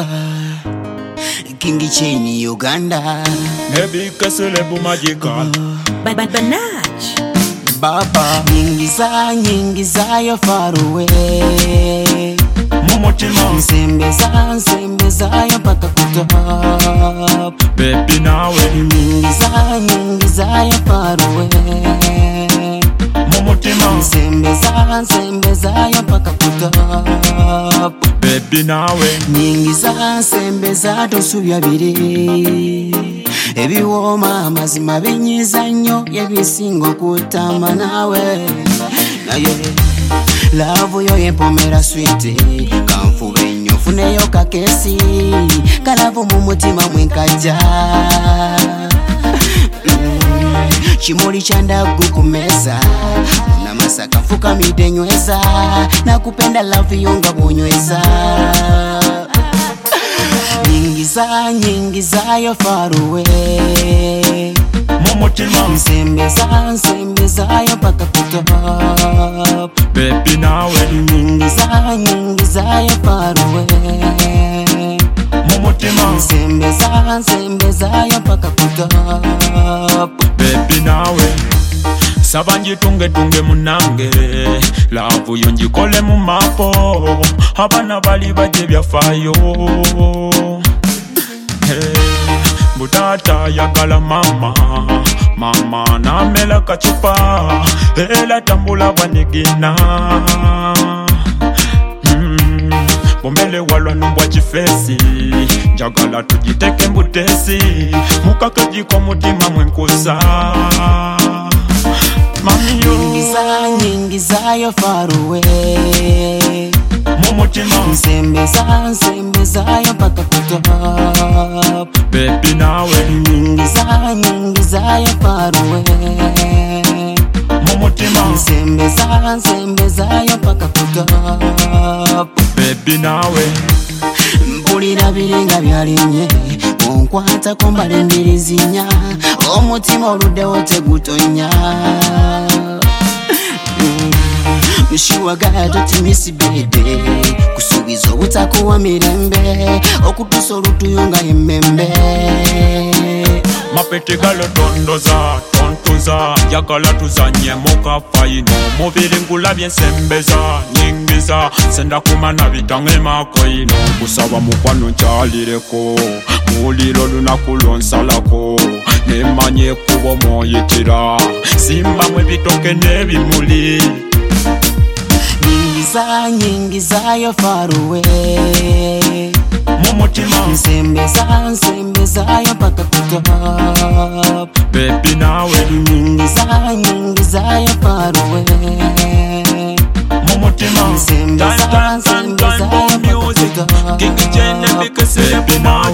King Chini Uganda. Maybe Kaselebu Magical. Banach. Baba nyingi zayo far away. Momotima Nsembe zayo paka kutop. Baby nawe Nyingi zayo far away. Momotima Nsembe zayo paka kutop. Baby nawe Nyingi nsembe zato subyabire. Ebiwoma amazima binyiza nnyo ebisinga kutama nawe naye love yo yempomera sweet kanfube nnyo funeyo kakesi kalavu mu mutima mwenkaja Chimuli chandagu kumeza na masaka mfukamide nyweza nakupenda love yo nga bunyweza Nyingi zayo far away. Momotima Nsembe zayo paka kutop. Baby nawe Nyingi zayo far away. Momotima Nsembe zayo paka kutop. Baby nawe Sabanji tunge munange Lavu yonjikole mu mapo Abana bali baje byafayo Butata yakala mama namela kachupa Ela tambula wanigina Bombele walwa numbwa chifesi Jagala tujiteke mbutesi Mukake kwa mutima mwenkusa Mami yo Nyingi zayo far away. Momotima Nsembe zayo paka kutop. Baby nawe Nyingi zayo far away. Momotima Nsembe zayo paka kutop. Baby nawe Mpulira biringa byalinye onkwata kombale mbirizinya omutima oluddewo tegutonya Mshiwaga totimisi bede kusubiza obutakuwa mirembe okutusa olutuyunga emmembe Mapete galo tontoza Jagala tuzanye moka faino Mubiri ngulabye nsembeza nyingiza Senda kumana bitange makoino Kusaba mukwano nchalireko Muliro lunaku lonsalako Nemanye kubo moyitira Simba mwe bitoke nebimuli Nyingi zayo far away. Momotima Nsembe zayo paka kutop. Baby nawe Nyingi zayo far away. Momotima Nsembe zayo paka King Jane kutop. Bikaselebu